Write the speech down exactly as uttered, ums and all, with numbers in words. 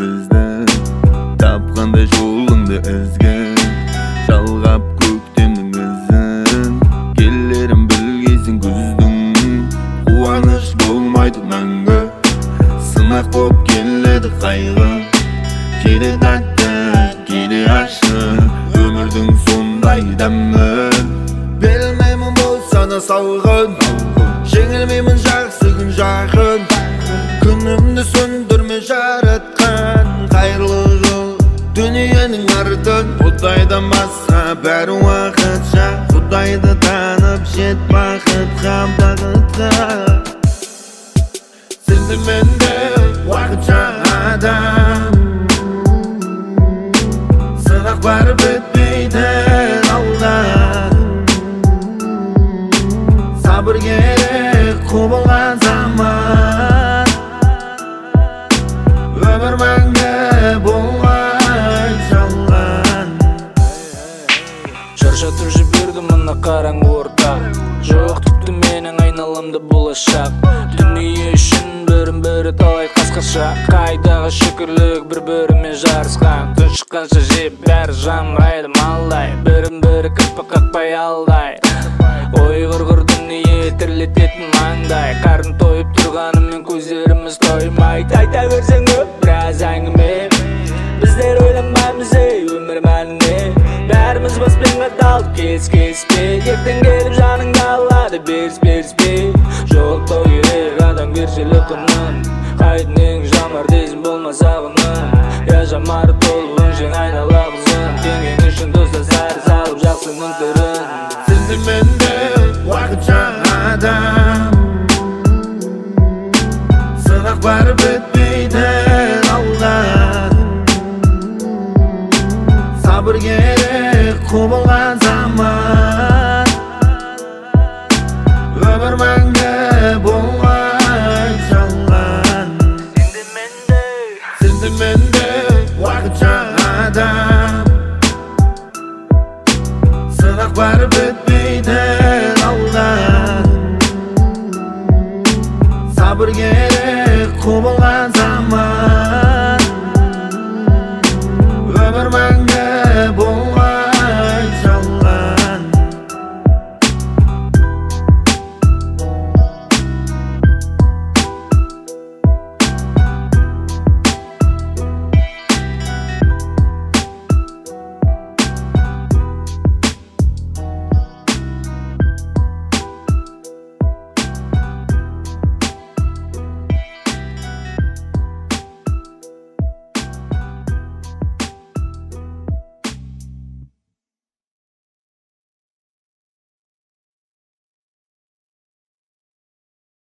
izden Tapqanda jolыңды izgen Çalgap köktemdin izin Kellerim bilgeysin küzdün Kuvanış bolmaydı мәңгі Sınak bop keledi kaygı Kede tatlı, kede aşık Ömürdün sonday dämmi Bilmeymin bolsana salgın Жеңілмеймін жақсы күн жақын Күнімді сөндірме жаратқан Қайырлы жыл дүниенің артын Құдайдан басқа бәрі уақытша Құдайды танып жет бақытқа бақытқа Сенде менде уақытша адам Сынақ бар бітпейді алдан Сабыр керек құбылған заман Өмір мәңгі болмай жалған Шаршатып жіберді мына қараңғы ортақ Жоқ тіпті менің айналамда болашақ Дүние үшін бірін-бірі талай қасқаша Қайдағы шүкірлік бір-бірімен жарысқан Түн шыққанша жеп бәрі жамырайды малдай Бірін-бірі кірпік қақпай алдай Ой ғырғыр дүние тірлететін маңдай Қарын тойып тұрғанымен көздеріміз тоймайды Айта берсең көп біраз әңгіме Біздер ойланбаймыз ей өмір мәніне Бәріміз баспен қаталып кес-кеспе Ертең келіп жаныңды алады беріс-беріспе Жоқтау керек адамгершілік құнын Қайдың жамар дейсің болмаса ғынын Я жамары толы өңшең айнала қызын Теңгең үшін достастары салып жақсының түрін Сенде менде уақытша адам Сынақ бар бітпейді алдан Сабыр керек құбылған заман